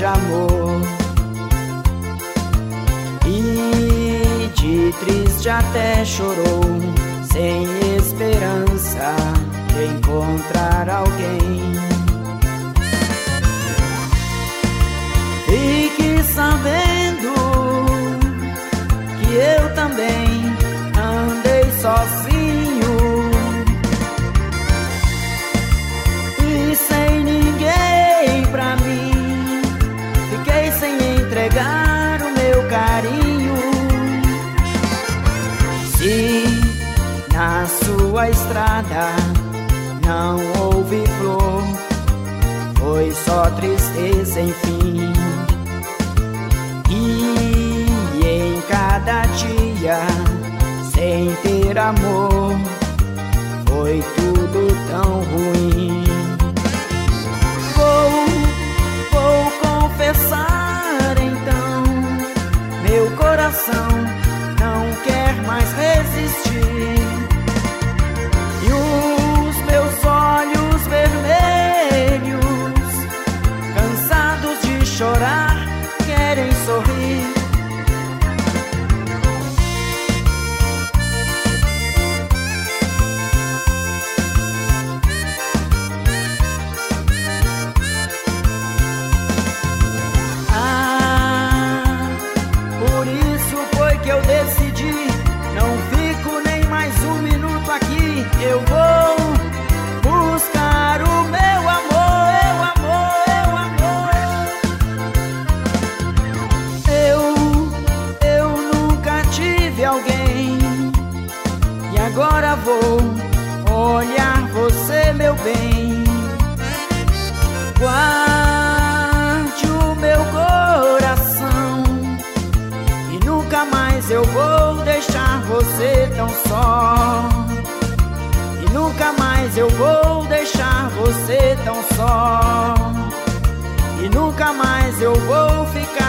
de amor. E de triste até chorou, sem esperança de encontrar alguém. Fique sabendo que eu também andei sozinho e sem ninguém pra mim. Fiquei sem entregar o meu carinho. Se na sua estrada não houve flor, foi só tristeza, enfim. E em cada dia sem ter amor, foi tudo tão ruim. Vou confessar então, meu coração não quer mais resistir. E os meus olhos vermelhos, cansados de chorar, querem sorrir. Por isso foi que eu decidi, não fico nem mais um minuto aqui. Eu vou buscar o meu amor, eu nunca tive alguém, e agora vou olhar você, meu bem. Guarde o meu coração, e nunca mais eu vou deixar você tão só. E nunca mais eu vou deixar você tão só. E nunca mais eu vou ficar